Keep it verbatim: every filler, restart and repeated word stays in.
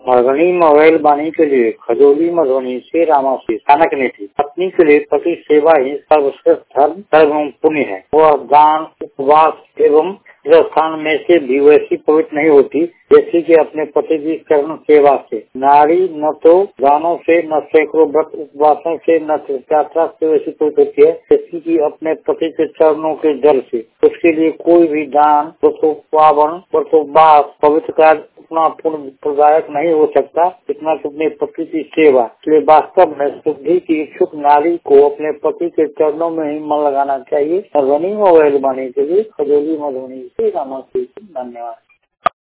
Madhubani mobile वाणी के लिए खजोली मधुबनी से रामाशी कनक ने थी। पत्नी के लिए पति सेवा ही सर्वश्रेष्ठ धर्म धर्म एवं पुण्य है। वह दान उपवास एवं स्थान में से भी वैसी पवित्र नहीं होती जैसे कि अपने पति की चरण सेवा से। नारी न तो दानों से, न सैकड़ों व्रत उपवासों से, न तीर्थयात्रा से वैसी पवित्र होती है जैसे कि अपने पति के चरणों के जल से। उसके लिए कोई भी दान, पावन, व्रतोपवास, पवित्र कार्य उतना पुण्य प्रदायक नहीं हो सकता जितना कि अपने पति की सेवा। इसलिए वास्तव में शुद्धि की इच्छुक नारी को अपने पति के चरणों में ही मन लगाना चाहिए। मधुबनी मोबाइल वाणी के लिए खजोली मधुबनी से रामा। धन्यवाद।